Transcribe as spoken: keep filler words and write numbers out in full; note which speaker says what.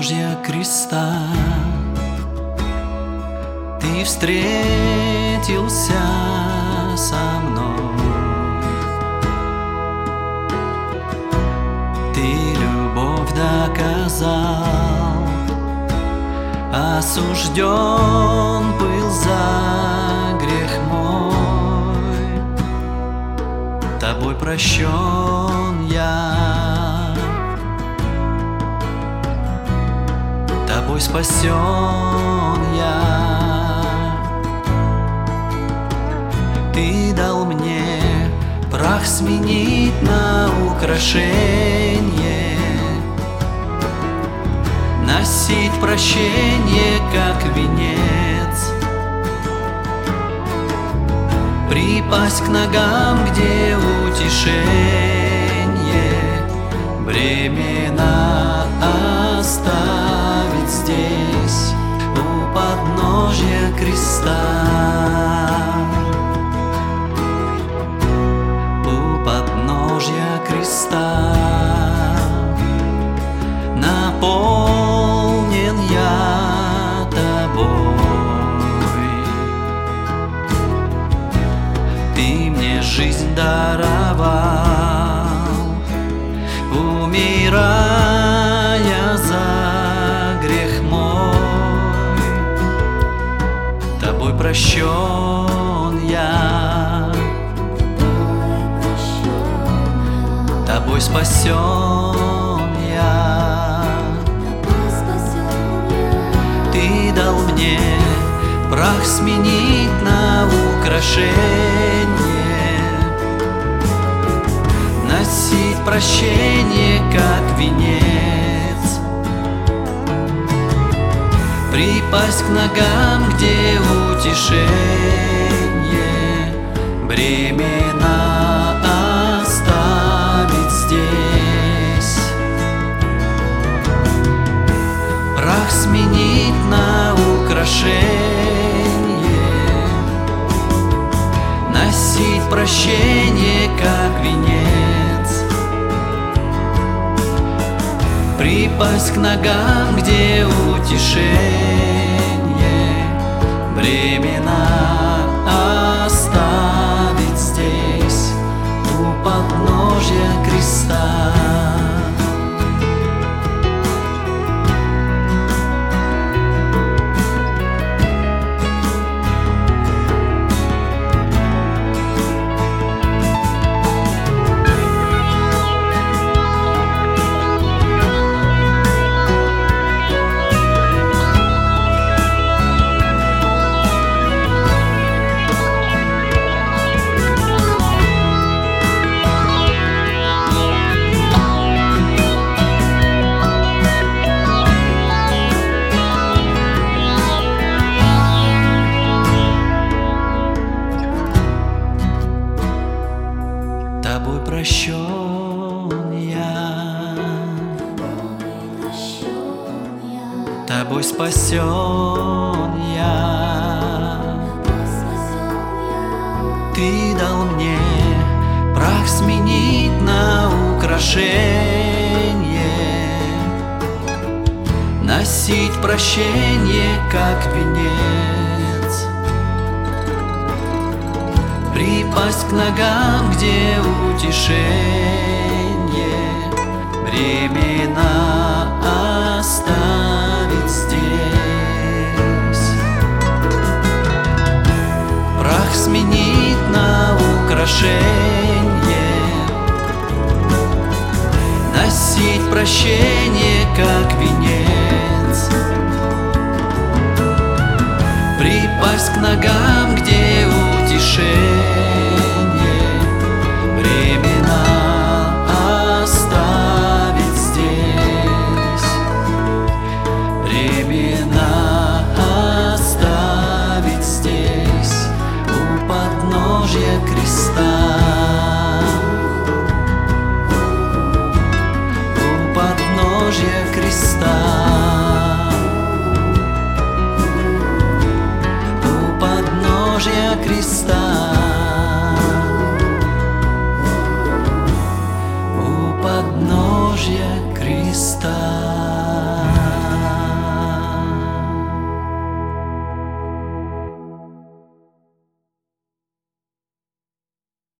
Speaker 1: подножья креста Ты встретился со мной. Ты любовь доказал, осужден был за грех мой. Тобой прощен я, Тобой спасен я. Ты дал мне прах сменить на украшение, носить прощение, как венец, припасть к ногам, где утешение, бремена оставить здесь, у подножья креста. Креста наполнен я Тобой. Ты мне жизнь даровал, умирая за грех мой. Тобой прощен я, Тобой спасен я. Ты дал мне прах сменить на украшение, носить прощение, как венец, припасть к ногам, где утешение, бремена здесь, прах сменить на украшение, носить прощение, как венец, припасть к ногам, где утешение, бремена оставить здесь, у подножья креста. Тобой прощен я, Тобой спасен я. Ты дал мне прах сменить на украшение, носить прощение, как венец, припасть к ногам, где утешение, бремена оставить здесь, прах сменить на украшение, носить прощение, как венец, припасть к ногам, где утешение, бремена оставить здесь, бремена оставить здесь, у подножья креста. У подножья креста. Креста, у подножья креста.